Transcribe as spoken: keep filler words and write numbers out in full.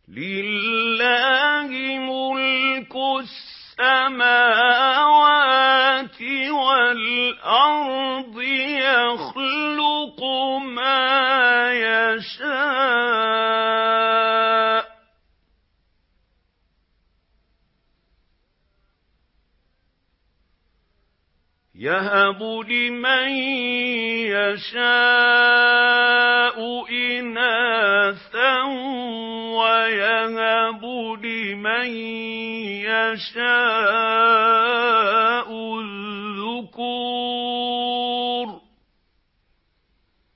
لِلَّهِ مُلْكُ السَّمَاوَاتِ وَالْأَرْضِ ۚ يَخْلُقُ مَا يَشَاءُ ۚ يَهَبُ لِمَن يَشَاءُ إِنَاثًا وَيَهَبُ لِمَن يَشَاءُ